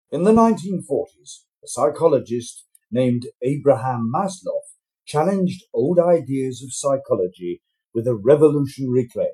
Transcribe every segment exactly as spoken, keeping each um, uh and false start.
In the nineteen forties, a psychologist named Abraham Maslow challenged old ideas of psychology with a revolutionary claim.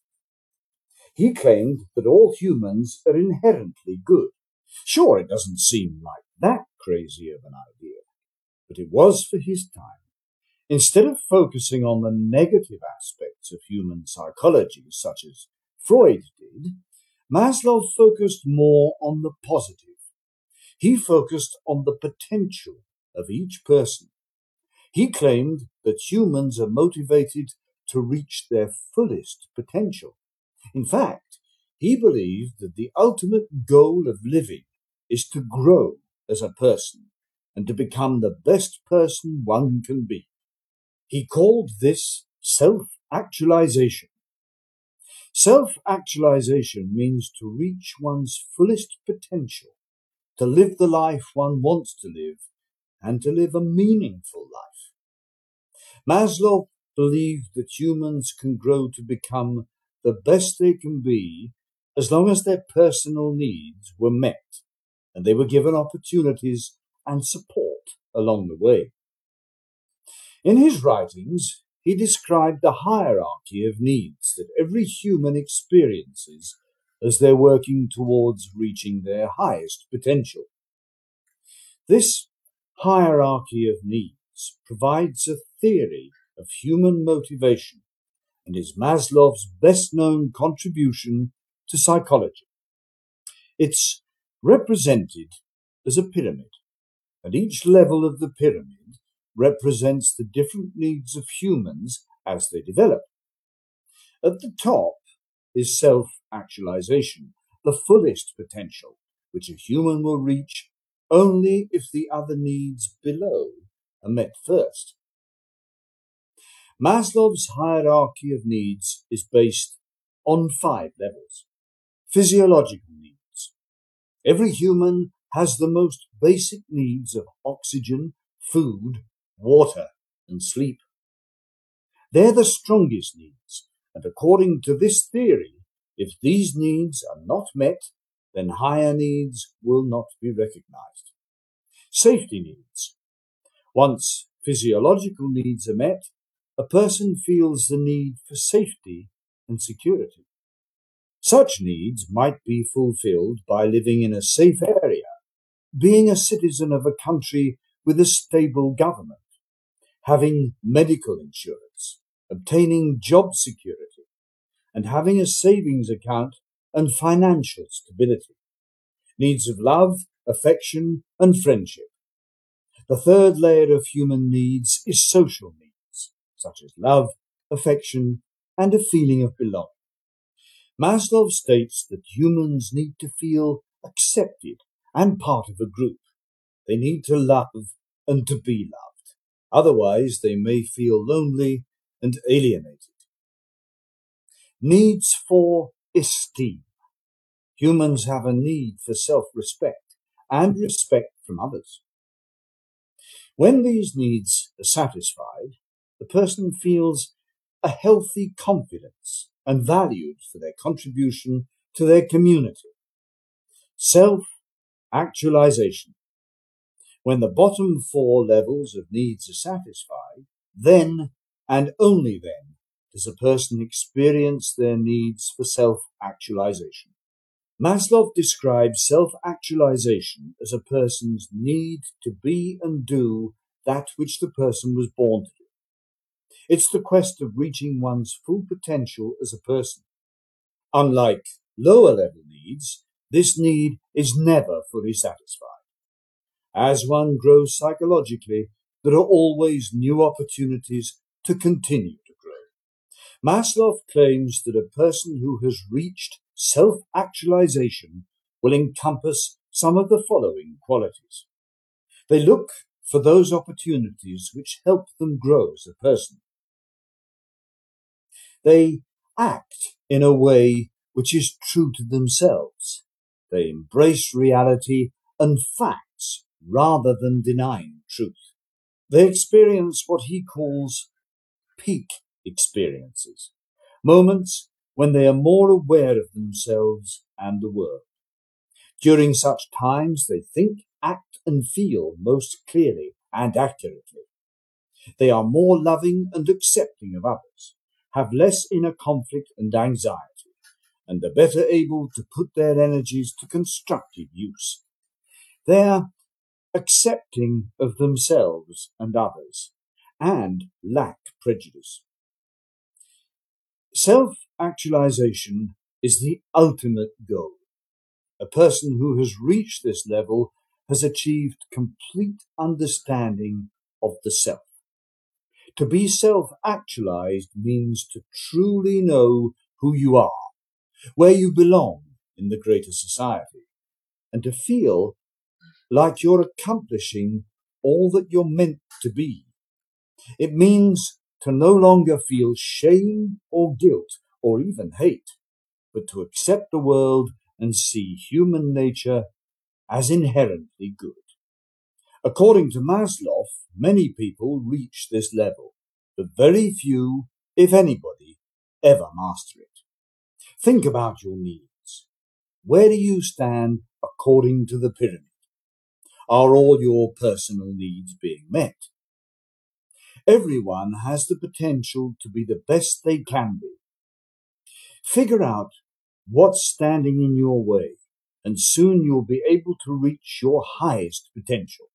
He claimed that all humans are inherently good. Sure, it doesn't seem like that crazy of an idea, but it was for his time. Instead of focusing on the negative aspects of human psychology, such as Freud did, Maslow focused more on the positive. He focused on the potential of each person. He claimed that humans are motivated to reach their fullest potential. In fact, he believed that the ultimate goal of living is to grow as a person and to become the best person one can be. He called this self-actualization. Self-actualization means to reach one's fullest potential, to live the life one wants to live, and to live a meaningful life. Maslow believed that humans can grow to become the best they can be as long as their personal needs were met and they were given opportunities and support along the way. In his writings, he described the hierarchy of needs that every human experiences as they're working towards reaching their highest potential. This hierarchy of needs provides a theory of human motivation and is Maslow's best-known contribution to psychology. It's represented as a pyramid, and each level of the pyramid represents the different needs of humans as they develop. At the top is self-actualization, the fullest potential, which a human will reach only if the other needs below are met first. Maslow's hierarchy of needs is based on five levels. Physiological needs. Every human has the most basic needs of oxygen, food, water, and sleep. They're the strongest needs, and according to this theory, if these needs are not met, then higher needs will not be recognized. Safety needs. Once physiological needs are met, a person feels the need for safety and security. Such needs might be fulfilled by living in a safe area, being a citizen of a country with a stable government, having medical insurance, obtaining job security, and having a savings account and financial stability. Needs of love, affection, and friendship. The third layer of human needs is social needs, such as love, affection, and a feeling of belonging. Maslow states that humans need to feel accepted and part of a group. They need to love and to be loved. Otherwise, they may feel lonely and alienated. Needs for esteem. Humans have a need for self-respect and respect from others. When these needs are satisfied, the person feels a healthy confidence and valued for their contribution to their community. Self-actualization. When the bottom four levels of needs are satisfied, then and only then does a person experience their needs for self-actualization. Maslow describes self-actualization as a person's need to be and do that which the person was born to do. It's the quest of reaching one's full potential as a person. Unlike lower-level needs, this need is never fully satisfied. As one grows psychologically, there are always new opportunities to continue to grow. Maslow claims that a person who has reached self-actualization will encompass some of the following qualities. They look for those opportunities which help them grow as a person. They act in a way which is true to themselves. They embrace reality and facts rather than denying truth. They experience what he calls peak experiences, moments when they are more aware of themselves and the world. During such times they think, act and feel most clearly and accurately. They are more loving and accepting of others, have less inner conflict and anxiety, and are better able to put their energies to constructive use. They are accepting of themselves and others, and lack prejudice. Self-actualization is the ultimate goal. A person who has reached this level has achieved complete understanding of the self. To be self-actualized means to truly know who you are, where you belong in the greater society, and to feel like you're accomplishing all that you're meant to be. It means to no longer feel shame or guilt or even hate, but to accept the world and see human nature as inherently good. According to Maslow, many people reach this level, but very few, if anybody, ever master it. Think about your needs. Where do you stand according to the pyramid? Are all your personal needs being met? Everyone has the potential to be the best they can be. Figure out what's standing in your way, and soon you'll be able to reach your highest potential.